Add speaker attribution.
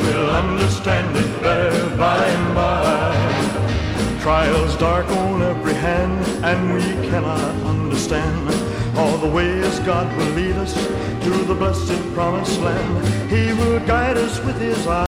Speaker 1: we'll understand it better by and by. Trials dark on every hand, and we cannot understand all the ways God will lead us to the blessed promised land. He will guide us with his eye.